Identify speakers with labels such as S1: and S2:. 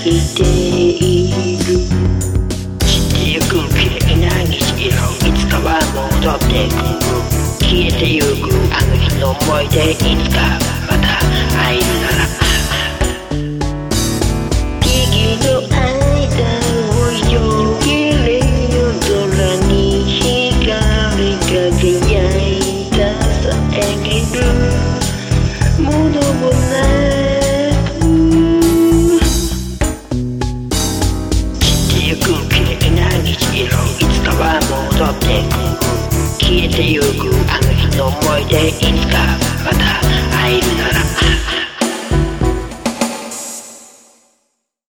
S1: いている。散ってゆく綺麗な虹色、いつかは戻ってくる。消えてゆくあの日の思い出、いつかまた会えるなら。木々の間をよけれよ、空に光り輝いた遮るものもなく、散ってゆく綺麗な虹色、いつかは戻ってくる。消えてゆくあの日の思い出、いつかまた会えるなら。